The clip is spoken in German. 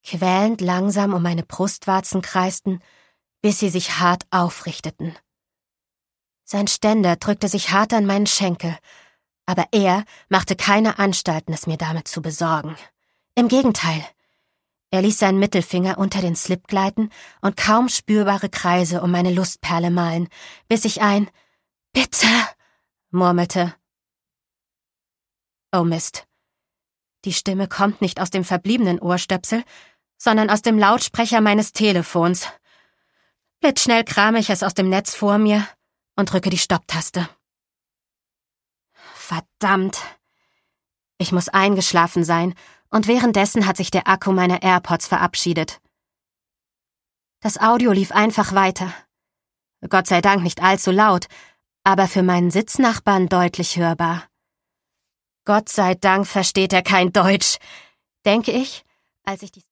quälend langsam um meine Brustwarzen kreisten, bis sie sich hart aufrichteten. Sein Ständer drückte sich hart an meinen Schenkel, aber er machte keine Anstalten, es mir damit zu besorgen. Im Gegenteil. Er ließ seinen Mittelfinger unter den Slip gleiten und kaum spürbare Kreise um meine Lustperle malen, bis ich ein »Bitte«, murmelte. Oh Mist. Die Stimme kommt nicht aus dem verbliebenen Ohrstöpsel, sondern aus dem Lautsprecher meines Telefons. Blitzschnell krame ich es aus dem Netz vor mir und drücke die Stopptaste. Verdammt. Ich muss eingeschlafen sein, und währenddessen hat sich der Akku meiner AirPods verabschiedet. Das Audio lief einfach weiter. Gott sei Dank nicht allzu laut, aber für meinen Sitznachbarn deutlich hörbar. Gott sei Dank versteht er kein Deutsch, denke ich, als ich die